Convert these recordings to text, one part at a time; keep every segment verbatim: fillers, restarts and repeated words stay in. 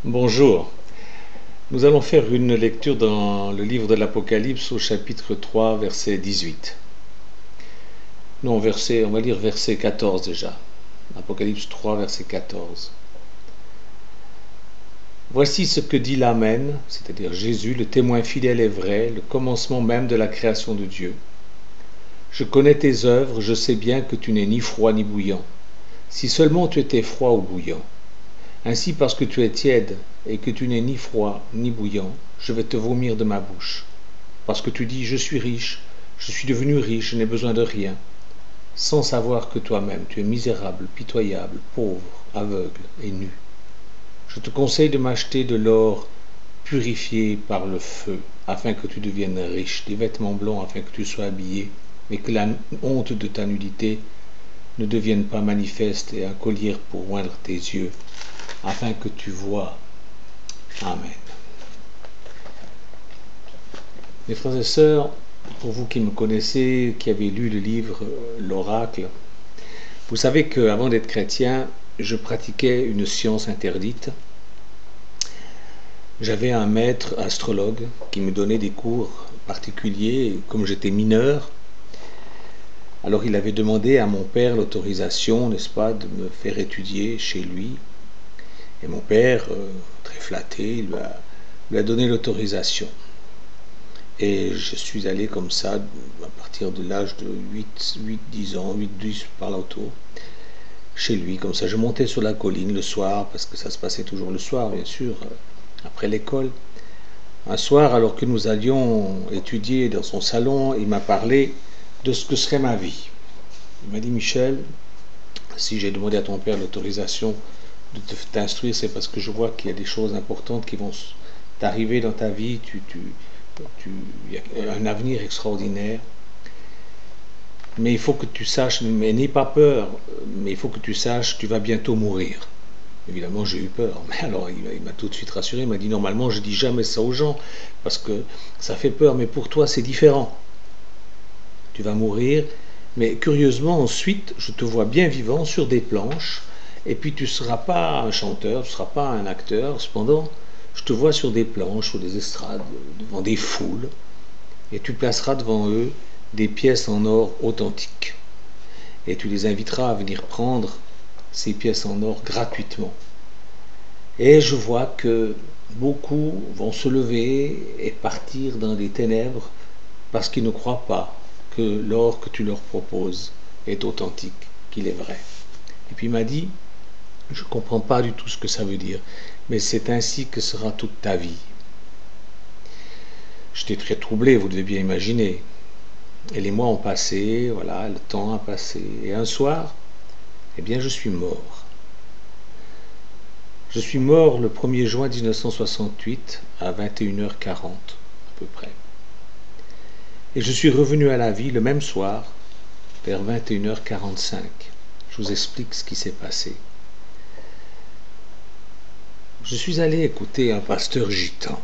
Bonjour. Nous allons faire une lecture dans le livre de l'Apocalypse au chapitre trois, verset dix-huit. Non, verset, on va lire verset quatorze déjà. Apocalypse trois, verset quatorze. Voici ce que dit l'Amen, c'est-à-dire Jésus, le témoin fidèle et vrai, le commencement même de la création de Dieu. Je connais tes œuvres, je sais bien que tu n'es ni froid ni bouillant. Si seulement tu étais froid ou bouillant. Ainsi, parce que tu es tiède et que tu n'es ni froid ni bouillant, je vais te vomir de ma bouche. Parce que tu dis, je suis riche, je suis devenu riche, je n'ai besoin de rien, sans savoir que toi-même tu es misérable, pitoyable, pauvre, aveugle et nu. Je te conseille de m'acheter de l'or purifié par le feu, afin que tu deviennes riche, des vêtements blancs afin que tu sois habillé, et que la honte de ta nudité ne devienne pas manifeste, et un collier pour oindre tes yeux, afin que tu vois. Amen. Mes frères et sœurs, pour vous qui me connaissez, qui avez lu le livre L'Oracle, vous savez qu'avant d'être chrétien, je pratiquais une science interdite. J'avais un maître astrologue qui me donnait des cours particuliers, comme j'étais mineur. Alors il avait demandé à mon père l'autorisation, n'est-ce pas, de me faire étudier chez lui. Et mon père, euh, très flatté, lui a, lui a donné l'autorisation. Et je suis allé comme ça, à partir de l'âge de huit, dix ans, huit, dix par là autour, chez lui, comme ça. Je montais sur la colline le soir, parce que ça se passait toujours le soir, bien sûr, après l'école. Un soir, alors que nous allions étudier dans son salon, il m'a parlé de ce que serait ma vie. Il m'a dit, Michel, si j'ai demandé à ton père l'autorisation de t'instruire, c'est parce que je vois qu'il y a des choses importantes qui vont t'arriver dans ta vie, tu, tu, tu, il y a un avenir extraordinaire. Mais il faut que tu saches, mais n'aie pas peur, mais il faut que tu saches, tu vas bientôt mourir. Évidemment, j'ai eu peur. Mais alors, il m'a tout de suite rassuré. Il m'a dit, normalement, je dis jamais ça aux gens, parce que ça fait peur, mais pour toi, c'est différent. Tu vas mourir, mais curieusement, ensuite, je te vois bien vivant sur des planches, et puis tu ne seras pas un chanteur, tu ne seras pas un acteur, cependant, je te vois sur des planches, sur des estrades, devant des foules, et tu placeras devant eux des pièces en or authentiques. Et tu les inviteras à venir prendre ces pièces en or gratuitement. Et je vois que beaucoup vont se lever et partir dans les ténèbres parce qu'ils ne croient pas que l'or que tu leur proposes est authentique, qu'il est vrai. Et puis il m'a dit, je ne comprends pas du tout ce que ça veut dire, mais c'est ainsi que sera toute ta vie. J'étais très troublé, vous devez bien imaginer. Et les mois ont passé, voilà, le temps a passé. Et un soir, eh bien, je suis mort. Je suis mort le premier juin mille neuf cent soixante-huit à vingt et une heures quarante, à peu près. Et je suis revenu à la vie le même soir, vers vingt et une heures quarante-cinq. Je vous explique ce qui s'est passé. Je suis allé écouter un pasteur gitan.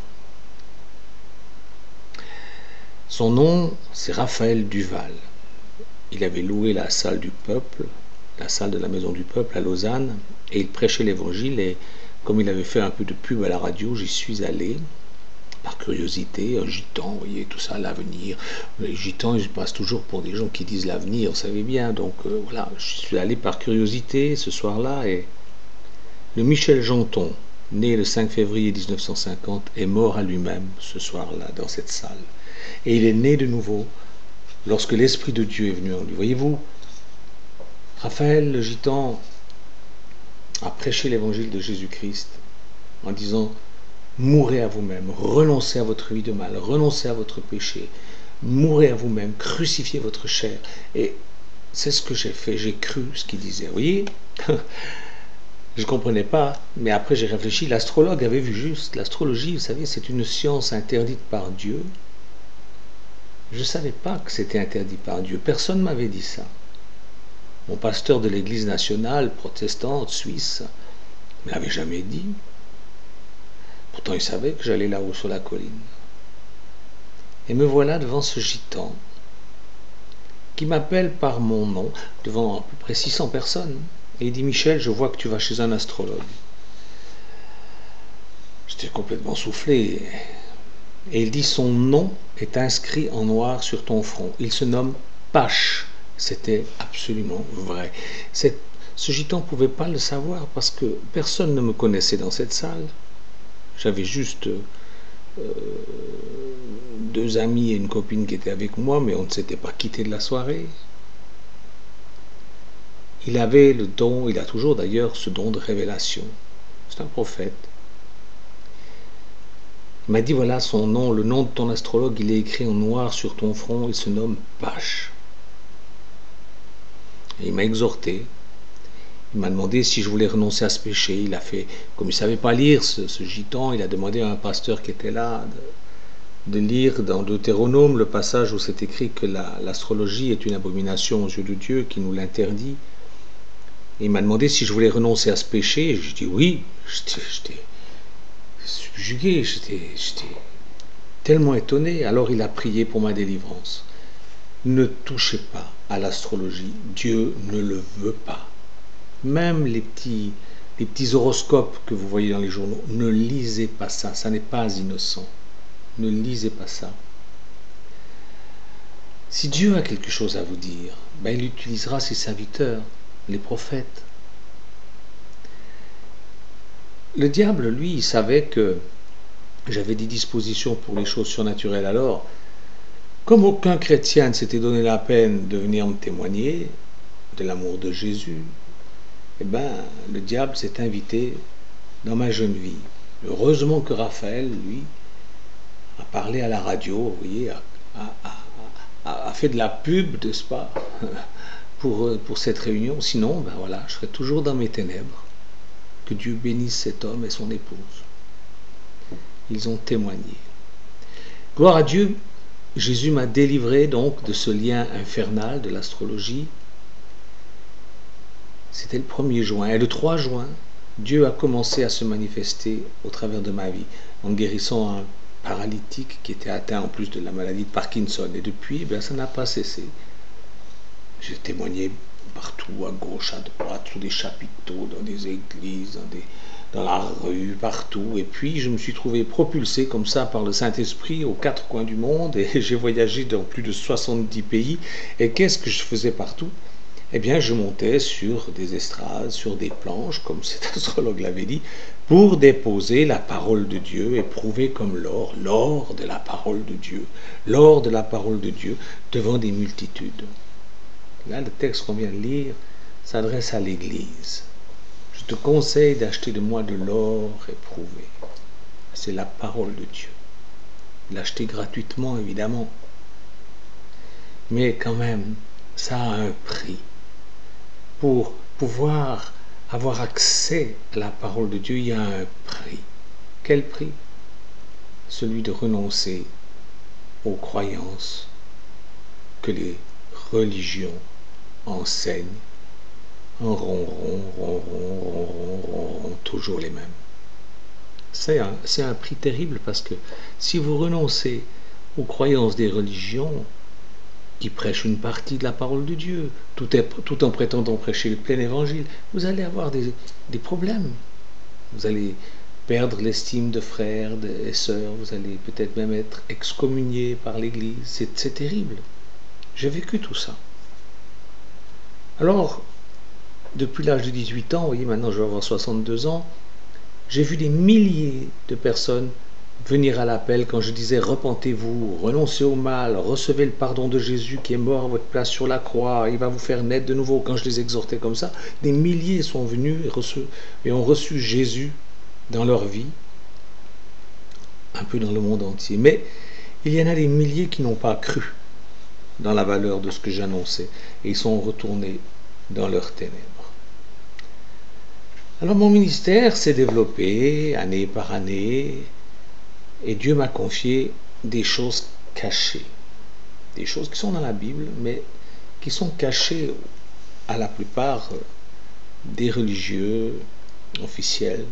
Son nom, c'est Raphaël Duval. Il avait loué la salle du peuple, la salle de la Maison du Peuple à Lausanne, et il prêchait l'évangile. Et comme il avait fait un peu de pub à la radio, j'y suis allé, par curiosité, un gitan, vous voyez, tout ça, l'avenir. Les gitans, ils passent toujours pour des gens qui disent l'avenir, vous savez bien. Donc euh, voilà, je suis allé par curiosité ce soir-là, et le Michel Janton, né le cinq février mille neuf cent cinquante, est mort à lui-même ce soir-là, dans cette salle. Et il est né de nouveau lorsque l'Esprit de Dieu est venu en lui. Voyez-vous, Raphaël le gitan a prêché l'évangile de Jésus-Christ en disant « Mourez à vous-même, renoncez à votre vie de mal, renoncez à votre péché, mourez à vous-même, crucifiez votre chair. » Et c'est ce que j'ai fait, j'ai cru ce qu'il disait. Vous voyez, je ne comprenais pas, mais après j'ai réfléchi, l'astrologue avait vu juste. L'astrologie, vous savez, c'est une science interdite par Dieu. Je ne savais pas que c'était interdit par Dieu, personne ne m'avait dit ça. Mon pasteur de l'église nationale, protestante, suisse, ne me l'avait jamais dit. Pourtant il savait que j'allais là-haut sur la colline. Et me voilà devant ce gitan, qui m'appelle par mon nom, devant à peu près six cents personnes. Et il dit « Michel, je vois que tu vas chez un astrologue. » j'étais complètement soufflé. Et il dit, son nom est inscrit en noir sur ton front. Il se nomme Pache. C'était absolument vrai. Cette, ce gitan ne pouvait pas le savoir parce que personne ne me connaissait dans cette salle. J'avais juste euh, deux amis et une copine qui étaient avec moi, mais on ne s'était pas quitté de la soirée. Il avait le don, il a toujours d'ailleurs ce don de révélation. C'est un prophète. Il m'a dit, voilà son nom, le nom de ton astrologue, il est écrit en noir sur ton front, il se nomme Pache. Et il m'a exhorté. Il m'a demandé si je voulais renoncer à ce péché. Il a fait, comme il ne savait pas lire, ce, ce gitan, il a demandé à un pasteur qui était là de, de lire dans Deutéronome le passage où c'est écrit que la, l'astrologie est une abomination aux yeux de Dieu, qui nous l'interdit. Et il m'a demandé si je voulais renoncer à ce péché. Et je dis oui. J'étais, j'étais subjugué, j'étais, j'étais tellement étonné. Alors il a prié pour ma délivrance. Ne touchez pas à l'astrologie. Dieu ne le veut pas. Même les petits, les petits horoscopes que vous voyez dans les journaux, ne lisez pas ça, ça n'est pas innocent. Ne lisez pas ça. Si Dieu a quelque chose à vous dire, ben il utilisera ses serviteurs, les prophètes. Le diable, lui, il savait que j'avais des dispositions pour les choses surnaturelles. Alors, comme aucun chrétien ne s'était donné la peine de venir me témoigner de l'amour de Jésus, eh ben, le diable s'est invité dans ma jeune vie. Heureusement que Raphaël, lui, a parlé à la radio, vous voyez, a, a, a, a fait de la pub, n'est-ce pas, pour, pour cette réunion. Sinon, ben voilà, je serais toujours dans mes ténèbres. Que Dieu bénisse cet homme et son épouse. Ils ont témoigné. Gloire à Dieu, Jésus m'a délivré donc de ce lien infernal de l'astrologie. C'était le premier juin. Et le trois juin, Dieu a commencé à se manifester au travers de ma vie, en guérissant un paralytique qui était atteint en plus de la maladie de Parkinson. Et depuis, eh bien, ça n'a pas cessé. J'ai témoigné partout, à gauche, à droite, sous des chapiteaux, dans des églises, dans, des, dans la rue, partout. Et puis, je me suis trouvé propulsé comme ça par le Saint-Esprit aux quatre coins du monde. Et j'ai voyagé dans plus de soixante-dix pays. Et qu'est-ce que je faisais partout ? Eh bien, je montais sur des estrades, sur des planches, comme cet astrologue l'avait dit, pour déposer la parole de Dieu et prouver comme l'or, l'or de la parole de Dieu, l'or de la parole de Dieu devant des multitudes. Là, le texte qu'on vient de lire s'adresse à l'Église. Je te conseille d'acheter de moi de l'or éprouvé. C'est la parole de Dieu. L'acheter gratuitement, évidemment. Mais quand même, ça a un prix. Pour pouvoir avoir accès à la parole de Dieu, il y a un prix. Quel prix ? Celui de renoncer aux croyances que les religions enseignent en ronron, ronron, ronron, ronron, toujours les mêmes. C'est un, c'est un prix terrible parce que si vous renoncez aux croyances des religions qui prêchent une partie de la parole de Dieu, tout, est, tout en prétendant prêcher le plein évangile, vous allez avoir des, des problèmes. Vous allez perdre l'estime de frères et sœurs, vous allez peut-être même être excommunié par l'Église. C'est, c'est terrible. J'ai vécu tout ça. Alors, depuis l'âge de dix-huit ans, vous voyez, maintenant je vais avoir soixante-deux ans, j'ai vu des milliers de personnes venir à l'appel quand je disais repentez-vous, renoncez au mal, recevez le pardon de Jésus qui est mort à votre place sur la croix, il va vous faire naître de nouveau. Quand je les exhortais comme ça, des milliers sont venus et, reçu, et ont reçu Jésus dans leur vie, un peu dans le monde entier. Mais il y en a des milliers qui n'ont pas cru dans la valeur de ce que j'annonçais et ils sont retournés dans leurs ténèbres. Alors mon ministère s'est développé année par année et Dieu m'a confié des choses cachées, des choses qui sont dans la Bible mais qui sont cachées à la plupart des religieux officiels.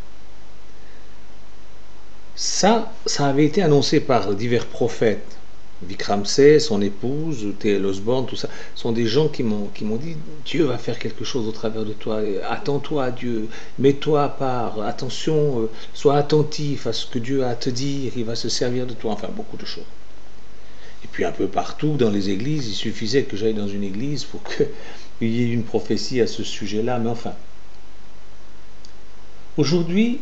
Ça, ça avait été annoncé par divers prophètes Vic Ramsey, son épouse, T L Osborne, tout ça, sont des gens qui m'ont qui m'ont dit Dieu va faire quelque chose au travers de toi. Attends-toi à Dieu, mets-toi à part, attention, euh, sois attentif à ce que Dieu a à te dire, il va se servir de toi, enfin beaucoup de choses. Et puis un peu partout dans les églises, il suffisait que j'aille dans une église pour qu'il y ait une prophétie à ce sujet-là, mais enfin. Aujourd'hui,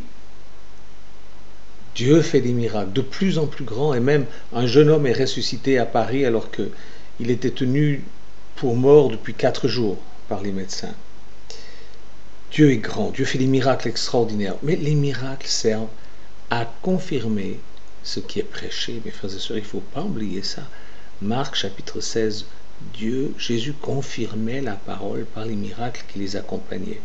Dieu fait des miracles de plus en plus grands, et même un jeune homme est ressuscité à Paris alors qu'il était tenu pour mort depuis quatre jours par les médecins. Dieu est grand, Dieu fait des miracles extraordinaires, mais les miracles servent à confirmer ce qui est prêché. Mes frères et sœurs, il ne faut pas oublier ça. Marc chapitre seize, Dieu, Jésus confirmait la parole par les miracles qui les accompagnaient.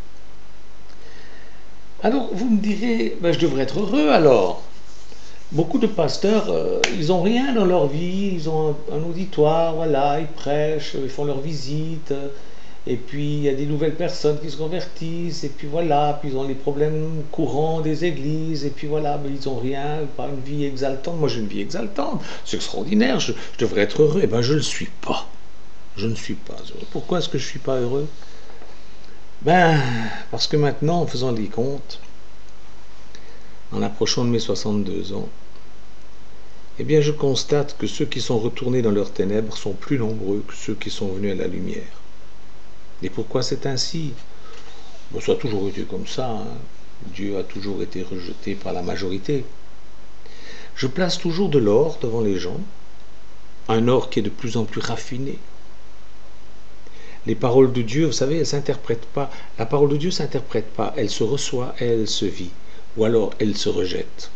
Alors vous me direz, ben, je devrais être heureux alors. Beaucoup de pasteurs, euh, ils n'ont rien dans leur vie, ils ont un, un auditoire, voilà, ils prêchent, ils font leurs visites, euh, et puis il y a des nouvelles personnes qui se convertissent, et puis voilà, puis ils ont les problèmes courants des églises, et puis voilà, mais ils n'ont rien, pas une vie exaltante. Moi j'ai une vie exaltante, c'est extraordinaire, je, je devrais être heureux, et bien je ne le suis pas. Je ne suis pas heureux. Pourquoi est-ce que je ne suis pas heureux? Ben, parce que maintenant, en faisant les comptes, en approchant de mes soixante-deux ans, eh bien je constate que ceux qui sont retournés dans leurs ténèbres sont plus nombreux que ceux qui sont venus à la lumière. Et pourquoi c'est ainsi? Bon, ça a toujours été comme ça, hein. Dieu a toujours été rejeté par la majorité. Je place toujours de l'or devant les gens, un or qui est de plus en plus raffiné. Les paroles de Dieu, vous savez, elles ne s'interprètent pas. La parole de Dieu ne s'interprète pas, elle se reçoit et elle se vit, ou alors elle se rejette.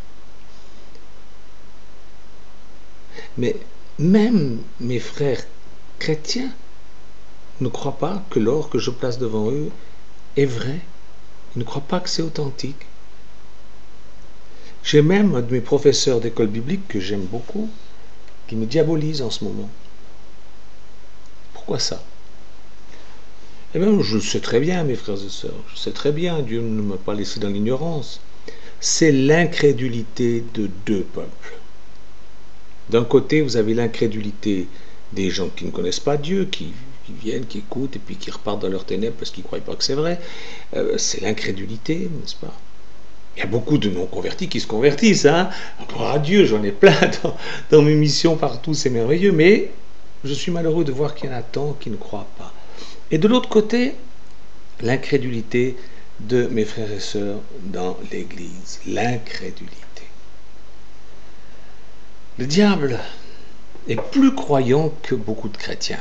Mais même mes frères chrétiens ne croient pas que l'or que je place devant eux est vrai. Ils ne croient pas que c'est authentique. J'ai même un de mes professeurs d'école biblique que j'aime beaucoup qui me diabolise en ce moment. Pourquoi ça? Eh bien, je le sais très bien, mes frères et sœurs. Je sais très bien, Dieu ne m'a pas laissé dans l'ignorance. C'est l'incrédulité de deux peuples. D'un côté, vous avez l'incrédulité des gens qui ne connaissent pas Dieu, qui, qui viennent, qui écoutent et puis qui repartent dans leurs ténèbres parce qu'ils ne croient pas que c'est vrai. Euh, c'est l'incrédulité, n'est-ce pas? Il y a beaucoup de non-convertis qui se convertissent, hein. Gloire à Dieu, j'en ai plein dans, dans mes missions partout, c'est merveilleux, mais je suis malheureux de voir qu'il y en a tant qui ne croient pas. Et de l'autre côté, l'incrédulité de mes frères et sœurs dans l'Église, l'incrédulité. Le diable est plus croyant que beaucoup de chrétiens.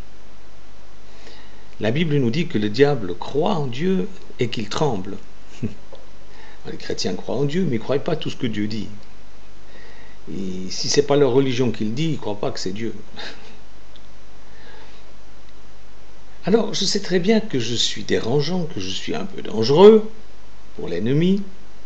La Bible nous dit que le diable croit en Dieu et qu'il tremble. Les chrétiens croient en Dieu, mais ils ne croient pas tout ce que Dieu dit. Et si ce n'est pas leur religion qui le dit, ils ne croient pas que c'est Dieu. Alors, je sais très bien que je suis dérangeant, que je suis un peu dangereux pour l'ennemi.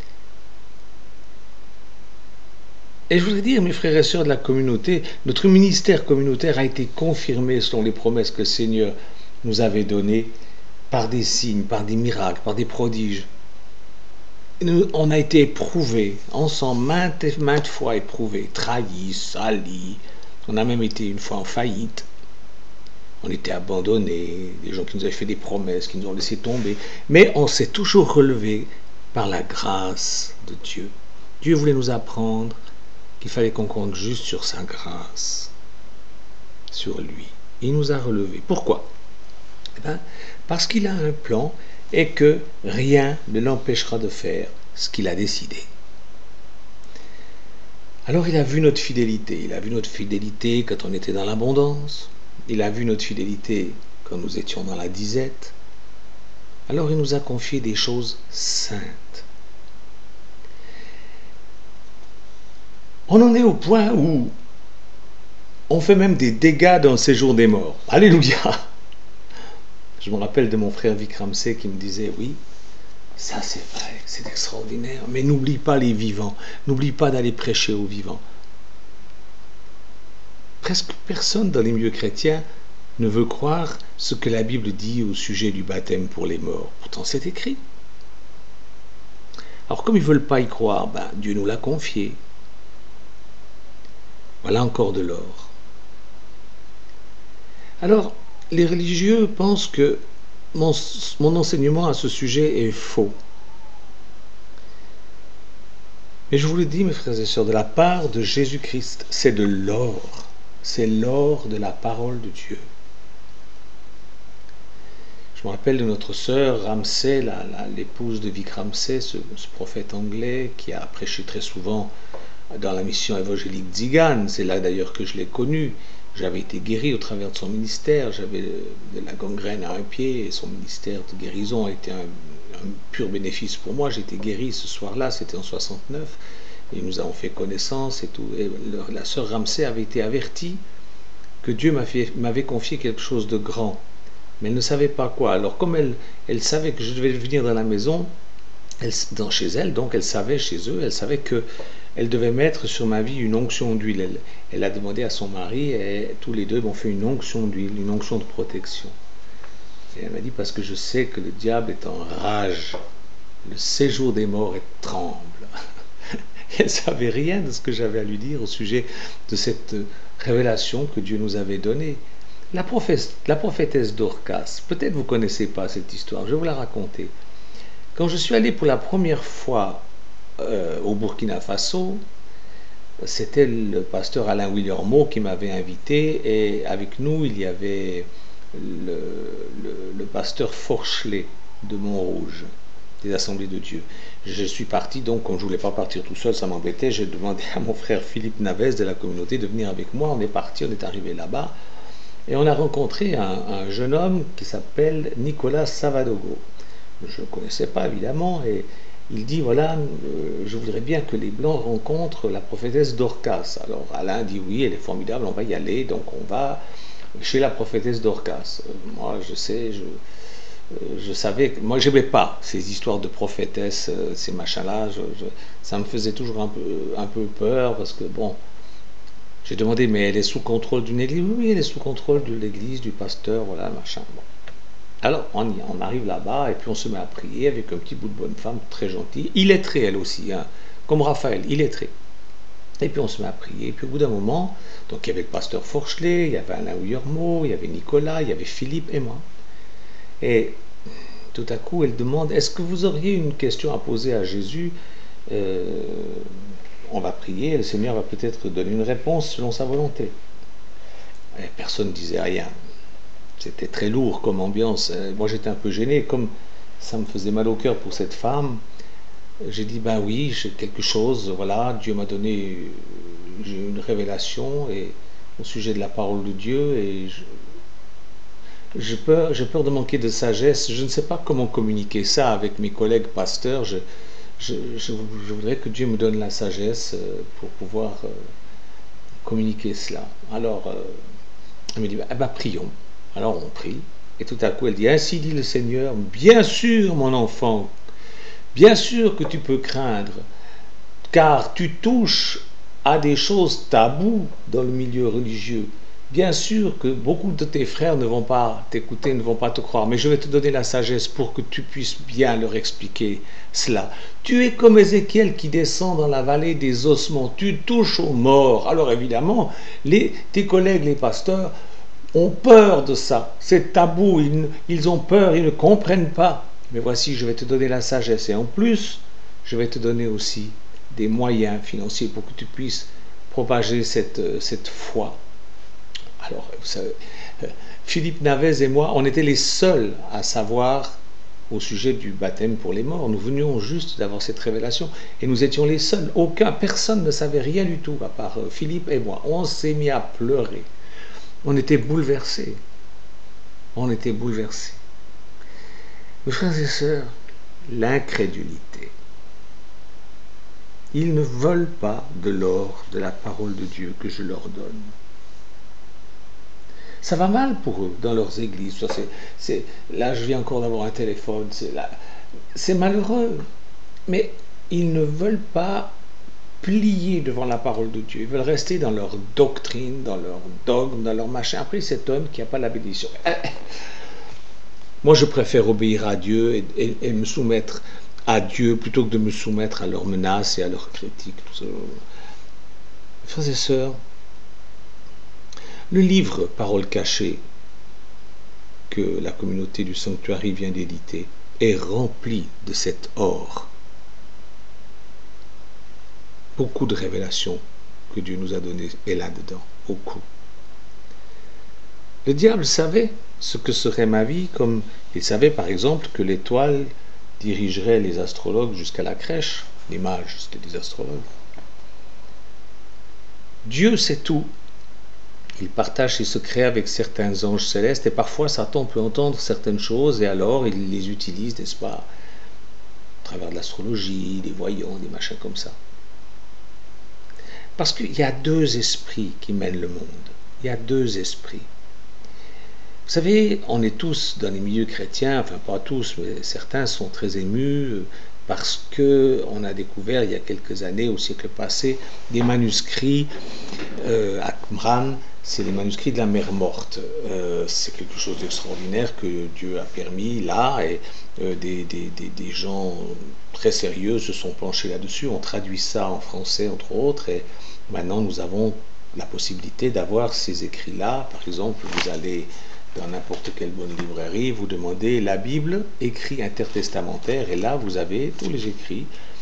Et je voudrais dire, mes frères et sœurs de la communauté, notre ministère communautaire a été confirmé selon les promesses que le Seigneur nous avait données par des signes, par des miracles, par des prodiges. Nous, on a été éprouvés, ensemble, maintes et maintes fois éprouvés, trahis, salis. On a même été une fois en faillite. On était abandonnés, des gens qui nous avaient fait des promesses, qui nous ont laissé tomber. Mais on s'est toujours relevé par la grâce de Dieu. Dieu voulait nous apprendre qu'il fallait qu'on compte juste sur sa grâce, sur lui. Il nous a relevés. Pourquoi? Eh bien, parce qu'il a un plan et que rien ne l'empêchera de faire ce qu'il a décidé. Alors il a vu notre fidélité. Il a vu notre fidélité quand on était dans l'abondance. Il a vu notre fidélité quand nous étions dans la disette. Alors il nous a confié des choses saintes. On en est au point où on fait même des dégâts dans le séjour des morts. Alléluia! Je me rappelle de mon frère Vic Ramsey qui me disait, oui, ça c'est vrai, c'est extraordinaire, mais n'oublie pas les vivants, n'oublie pas d'aller prêcher aux vivants. Presque personne dans les milieux chrétiens ne veut croire ce que la Bible dit au sujet du baptême pour les morts. Pourtant c'est écrit. Alors comme ils ne veulent pas y croire, ben, Dieu nous l'a confié. Voilà encore de l'or. Alors, les religieux pensent que mon, mon enseignement à ce sujet est faux. Mais je vous le dis, mes frères et sœurs, de la part de Jésus-Christ, c'est de l'or. C'est l'or de la parole de Dieu. Je me rappelle de notre sœur Ramsay, la, la, l'épouse de Vic Ramsay, ce, ce prophète anglais qui a prêché très souvent dans la mission évangélique d'Igan. C'est là d'ailleurs que je l'ai connu. J'avais été guéri au travers de son ministère. J'avais de la gangrène à un pied et son ministère de guérison a été un, un pur bénéfice pour moi. J'ai été guéri ce soir-là, c'était en soixante-neuf. Et nous avons fait connaissance et tout. Et la sœur Ramsay avait été avertie que Dieu m'avait, m'avait confié quelque chose de grand. Mais elle ne savait pas quoi. Alors comme elle, elle savait que je devais venir dans la maison, elle, dans, chez elle, donc elle savait chez eux, elle savait que elle devait mettre sur ma vie une onction d'huile. Elle, elle a demandé à son mari et tous les deux m'ont fait une onction d'huile, une onction de protection. Et elle m'a dit parce que je sais que le diable est en rage, le séjour des morts est tremble. Elle ne savait rien de ce que j'avais à lui dire au sujet de cette révélation que Dieu nous avait donnée. La, prophète, la prophétesse Dorcas, peut-être vous ne connaissez pas cette histoire, je vais vous la raconter. Quand je suis allé pour la première fois euh, au Burkina Faso, c'était le pasteur Alain Williormeau qui m'avait invité et avec nous il y avait le, le, le pasteur Forchelet de Montrouge, des Assemblées de Dieu. Je suis parti donc, comme je ne voulais pas partir tout seul, ça m'embêtait, j'ai demandé à mon frère Philippe Navès de la communauté de venir avec moi. On est parti, on est arrivé là-bas. Et on a rencontré un, un jeune homme qui s'appelle Nicolas Savadogo. Je ne le connaissais pas, évidemment, et il dit, voilà, euh, je voudrais bien que les Blancs rencontrent la prophétesse Dorcas. Alors Alain dit, oui, elle est formidable, on va y aller, donc on va chez la prophétesse Dorcas. Euh, moi, je sais, je, euh, je savais, que, moi, je n'aimais pas ces histoires de prophétesse, euh, ces machins-là, je, je, ça me faisait toujours un peu, un peu peur, parce que, bon, j'ai demandé, mais elle est sous contrôle d'une église? Oui, elle est sous contrôle de l'église, du pasteur, voilà, machin. Bon. Alors, on, y, on arrive là-bas, et puis on se met à prier avec un petit bout de bonne femme, très gentille, illettrée elle aussi, hein, comme Raphaël, illettrée. Et puis on se met à prier, et puis au bout d'un moment, donc il y avait le pasteur Forchelet, il y avait Alain Williormeau, il y avait Nicolas, il y avait Philippe et moi. Et tout à coup, elle demande, est-ce que vous auriez une question à poser à Jésus? euh, On va prier et le Seigneur va peut-être donner une réponse selon sa volonté. Et personne ne disait rien. C'était très lourd comme ambiance. Moi j'étais un peu gêné, comme ça me faisait mal au cœur pour cette femme. J'ai dit, ben oui, j'ai quelque chose, voilà, Dieu m'a donné j'ai une révélation et, au sujet de la parole de Dieu et je, j'ai peur, j'ai peur de manquer de sagesse. Je ne sais pas comment communiquer ça avec mes collègues pasteurs. Je, Je, je, je voudrais que Dieu me donne la sagesse pour pouvoir euh, communiquer cela. Alors, euh, elle me dit, ah ben, prions. Alors on prie, et tout à coup elle dit, ainsi dit le Seigneur, bien sûr mon enfant, bien sûr que tu peux craindre, car tu touches à des choses taboues dans le milieu religieux. Bien sûr que beaucoup de tes frères ne vont pas t'écouter, ne vont pas te croire, mais je vais te donner la sagesse pour que tu puisses bien leur expliquer cela. Tu es comme Ézéchiel qui descend dans la vallée des ossements, tu touches aux morts. Alors évidemment, les, tes collègues, les pasteurs, ont peur de ça. C'est tabou, ils, ils ont peur, ils ne comprennent pas. Mais voici, je vais te donner la sagesse. Et en plus, je vais te donner aussi des moyens financiers pour que tu puisses propager cette, cette foi. Alors, vous savez, Philippe Navès et moi, on était les seuls à savoir au sujet du baptême pour les morts. Nous venions juste d'avoir cette révélation et nous étions les seuls. Aucun, personne ne savait rien du tout à part Philippe et moi. On s'est mis à pleurer. On était bouleversés. On était bouleversés. Mes frères et sœurs, l'incrédulité. Ils ne veulent pas de l'or de la parole de Dieu que je leur donne. Ça va mal pour eux dans leurs églises. Ça, c'est, c'est, là, je viens encore d'avoir un téléphone. C'est, là, c'est malheureux. Mais ils ne veulent pas plier devant la parole de Dieu. Ils veulent rester dans leur doctrine, dans leur dogme, dans leur machin. Après, cet homme qui n'a pas la bénédiction. Moi, je préfère obéir à Dieu et, et, et me soumettre à Dieu plutôt que de me soumettre à leurs menaces et à leurs critiques. Tout ça. Frères et sœurs, Le livre Paroles cachées que la communauté du Sanctuary vient d'éditer est rempli de cet or. Beaucoup de révélations que Dieu nous a données est là-dedans, beaucoup. Le diable savait ce que serait ma vie, comme il savait par exemple que l'étoile dirigerait les astrologues jusqu'à la crèche. Les mages, c'était des astrologues. Dieu sait tout. Il partage ses secrets avec certains anges célestes et parfois Satan peut entendre certaines choses et alors il les utilise, n'est-ce pas, à travers de l'astrologie, des voyants, des machins comme ça. Parce qu'il y a deux esprits qui mènent le monde. Il y a deux esprits. Vous savez, on est tous dans les milieux chrétiens, enfin pas tous, mais certains sont très émus parce qu'on a découvert il y a quelques années, au siècle passé, des manuscrits euh, à Qumran. C'est les manuscrits de la mer morte. Euh, c'est quelque chose d'extraordinaire que Dieu a permis là, et euh, des, des, des, des gens très sérieux se sont penchés là-dessus. On traduit ça en français, entre autres, et maintenant nous avons la possibilité d'avoir ces écrits-là. Par exemple, vous allez dans n'importe quelle bonne librairie, vous demandez la Bible, écrit intertestamentaire, et là vous avez tous les écrits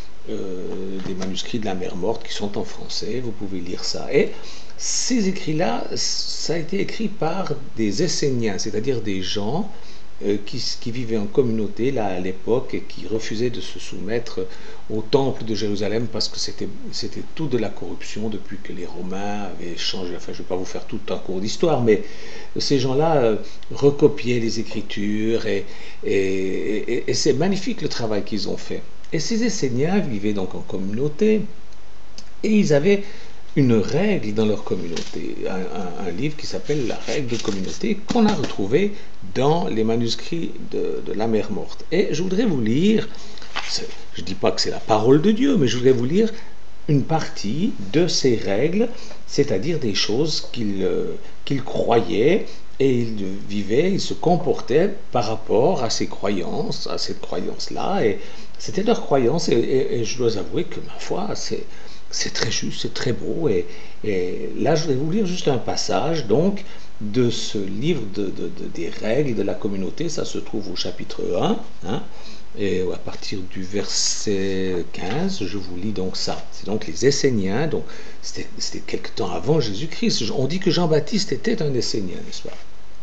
euh, des manuscrits de la mer morte qui sont en français, vous pouvez lire ça. Et ces écrits-là, ça a été écrit par des Esséniens, c'est-à-dire des gens euh, qui, qui vivaient en communauté là à l'époque et qui refusaient de se soumettre au temple de Jérusalem parce que c'était, c'était tout de la corruption depuis que les Romains avaient changé. Enfin, je ne vais pas vous faire tout un cours d'histoire, mais ces gens-là euh, recopiaient les Écritures et, et, et, et c'est magnifique le travail qu'ils ont fait. Et ces Esséniens vivaient donc en communauté et ils avaient une règle dans leur communauté, un, un, un livre qui s'appelle la règle de communauté qu'on a retrouvé dans les manuscrits de, de la mer morte. Et je voudrais vous lire, je ne dis pas que c'est la parole de Dieu, mais je voudrais vous lire une partie de ces règles, c'est-à-dire des choses qu'ils euh, qu'ils croyaient et ils vivaient, ils se comportaient par rapport à ces croyances, à cette croyance-là, et c'était leur croyance, et, et, et je dois avouer que ma foi, c'est C'est très juste, c'est très beau. Et, et là, je vais vous lire juste un passage donc de ce livre de, de, de, des règles de la communauté. Ça se trouve au chapitre un. Hein, et à partir du verset quinze, je vous lis donc ça. C'est donc les Esséniens. Donc c'était, c'était quelque temps avant Jésus-Christ. On dit que Jean-Baptiste était un Essénien, n'est-ce pas?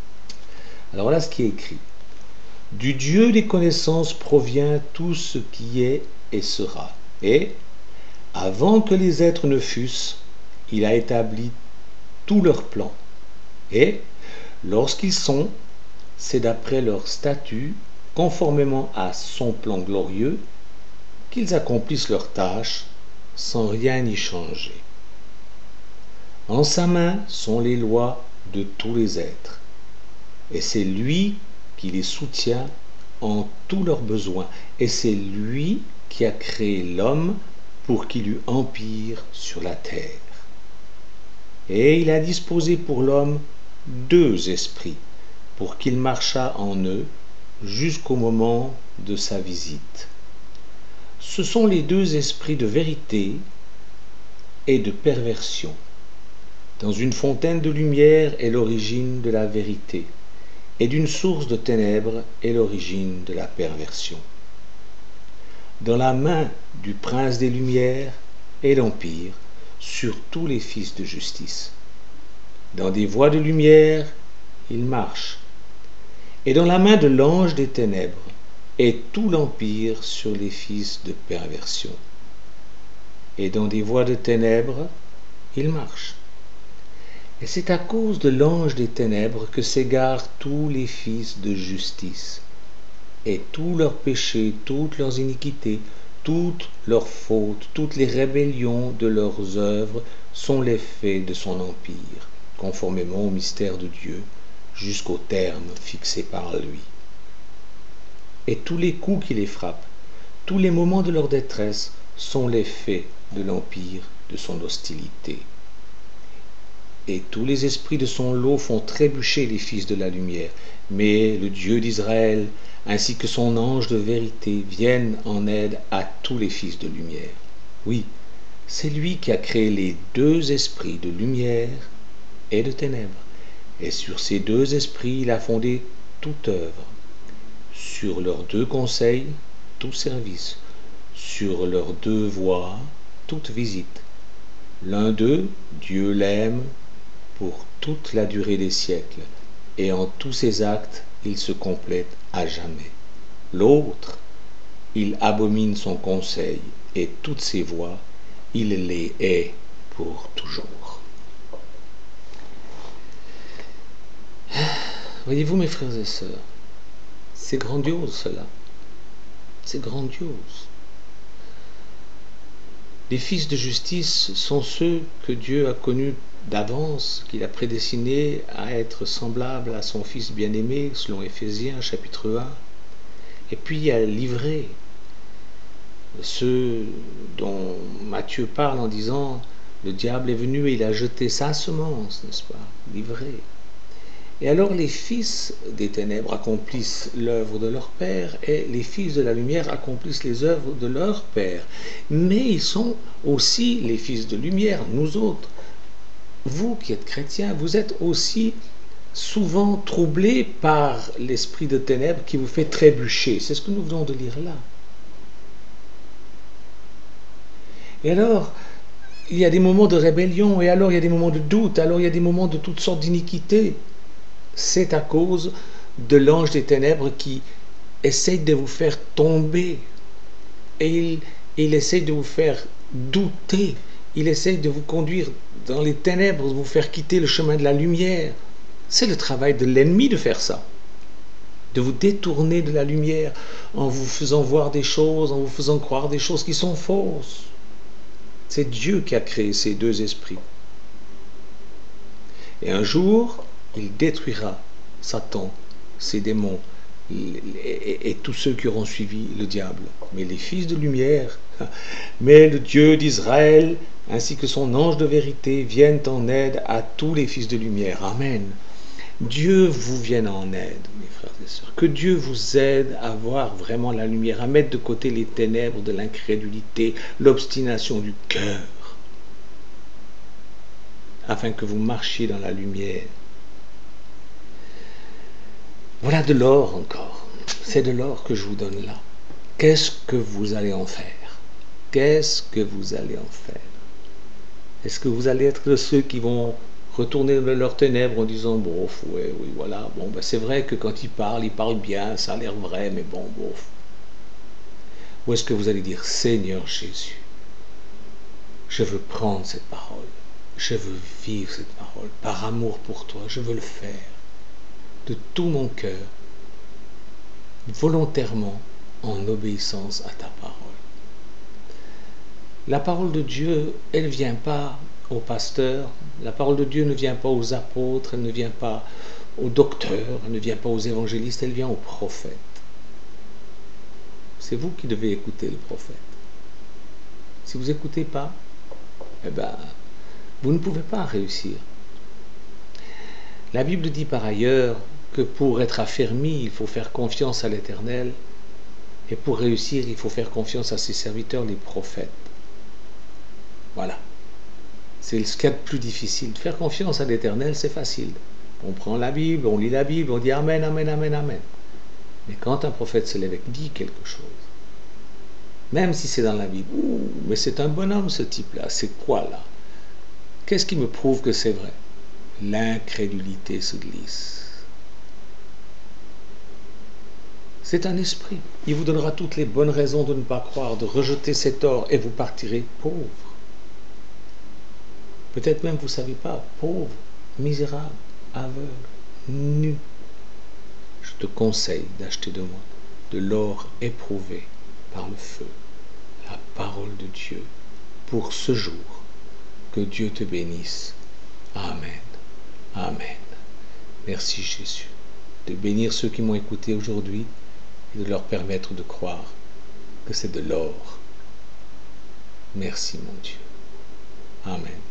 Alors voilà ce qui est écrit. Du Dieu des connaissances provient tout ce qui est et sera. Et avant que les êtres ne fussent, il a établi tous leurs plans. Et, lorsqu'ils sont, c'est d'après leur statut, conformément à son plan glorieux, qu'ils accomplissent leurs tâches sans rien y changer. En sa main sont les lois de tous les êtres, et c'est lui qui les soutient en tous leurs besoins, et c'est lui qui a créé l'homme pour qu'il eût empire sur la terre. Et il a disposé pour l'homme deux esprits, pour qu'il marchât en eux jusqu'au moment de sa visite. Ce sont les deux esprits de vérité et de perversion. Dans une fontaine de lumière est l'origine de la vérité, et d'une source de ténèbres est l'origine de la perversion. Dans la main du prince des Lumières est l'empire sur tous les fils de justice. Dans des voies de lumière, il marche. Et dans la main de l'ange des ténèbres est tout l'empire sur les fils de perversion. Et dans des voies de ténèbres, il marche. Et c'est à cause de l'ange des ténèbres que s'égarent tous les fils de justice. Et tous leurs péchés, toutes leurs iniquités, toutes leurs fautes, toutes les rébellions de leurs œuvres sont les faits de son empire, conformément au mystère de Dieu, jusqu'au terme fixé par lui. Et tous les coups qui les frappent, tous les moments de leur détresse sont les faits de l'empire de son hostilité. Et tous les esprits de son lot font trébucher les fils de la lumière, mais le Dieu d'Israël, ainsi que son ange de vérité, viennent en aide à tous les fils de lumière. Oui, c'est lui qui a créé les deux esprits de lumière et de ténèbres, Et sur ces deux esprits, il a fondé toute œuvre. Sur leurs deux conseils, tout service. Sur leurs deux voies, toute visite. L'un d'eux, Dieu l'aime pour toute la durée des siècles, et en tous ses actes, il se complète à jamais. L'autre, il abomine son conseil et toutes ses voies, il les hait pour toujours. Voyez-vous, mes frères et sœurs, c'est grandiose cela. C'est grandiose. Les fils de justice sont ceux que Dieu a connus d'avance, qu'il a prédestinés à être semblables à son Fils bien-aimé, selon Éphésiens chapitre un, et puis à livrer ceux dont Matthieu parle en disant « Le diable est venu et il a jeté sa semence, n'est-ce pas, livré ». Et alors les fils des ténèbres accomplissent l'œuvre de leur père et les fils de la lumière accomplissent les œuvres de leur père. Mais ils sont aussi les fils de lumière, nous autres. Vous qui êtes chrétiens, vous êtes aussi souvent troublés par l'esprit de ténèbres qui vous fait trébucher. C'est ce que nous venons de lire là. Et alors, il y a des moments de rébellion, et alors il y a des moments de doute, alors il y a des moments de toutes sortes d'iniquités. C'est à cause de l'ange des ténèbres qui essaye de vous faire tomber. Et il, il essaye de vous faire douter. Il essaye de vous conduire dans les ténèbres, de vous faire quitter le chemin de la lumière. C'est le travail de l'ennemi de faire ça. De vous détourner de la lumière en vous faisant voir des choses, en vous faisant croire des choses qui sont fausses. C'est Dieu qui a créé ces deux esprits. Et un jour, il détruira Satan, ses démons et, et, et tous ceux qui auront suivi le diable. Mais les fils de lumière, mais le Dieu d'Israël, ainsi que son ange de vérité, viennent en aide à tous les fils de lumière. Amen. Dieu vous vienne en aide, mes frères et sœurs. Que Dieu vous aide à voir vraiment la lumière, à mettre de côté les ténèbres de l'incrédulité, l'obstination du cœur, afin que vous marchiez dans la lumière. Voilà de l'or encore. C'est de l'or que je vous donne là. Qu'est-ce que vous allez en faire? Qu'est-ce que vous allez en faire? Est-ce que vous allez être de ceux qui vont retourner dans leurs ténèbres en disant « Bon, oui, oui, voilà, bon, ben c'est vrai que quand ils parlent, ils parlent bien, ça a l'air vrai, mais bon, bon. » Ou est-ce que vous allez dire « Seigneur Jésus, je veux prendre cette parole, je veux vivre cette parole, par amour pour toi, je veux le faire. » de tout mon cœur, volontairement, en obéissance à ta parole. La parole de Dieu, elle ne vient pas aux pasteurs, la parole de Dieu ne vient pas aux apôtres, elle ne vient pas aux docteurs, elle ne vient pas aux évangélistes, elle vient aux prophètes. C'est vous qui devez écouter le prophète. Si vous n'écoutez pas, eh ben, vous ne pouvez pas réussir. La Bible dit par ailleurs que pour être affermi, il faut faire confiance à l'Éternel, et pour réussir, il faut faire confiance à ses serviteurs, les prophètes. Voilà. C'est ce qu'il y a de plus difficile. Faire confiance à l'Éternel, c'est facile. On prend la Bible, on lit la Bible, on dit Amen, Amen, Amen, Amen. Mais quand un prophète se lève et dit quelque chose, même si c'est dans la Bible, ouh, mais c'est un bonhomme ce type-là, c'est quoi là? Qu'est-ce qui me prouve que c'est vrai? L'incrédulité se glisse. C'est un esprit. Il vous donnera toutes les bonnes raisons de ne pas croire, de rejeter cet or, et vous partirez pauvre. Peut-être même vous ne savez pas, pauvre, misérable, aveugle, nu. Je te conseille d'acheter de moi de l'or éprouvé par le feu, la parole de Dieu, pour ce jour. Que Dieu te bénisse. Amen. Amen. Merci Jésus de bénir ceux qui m'ont écouté aujourd'hui et de leur permettre de croire que c'est de l'or. Merci mon Dieu. Amen.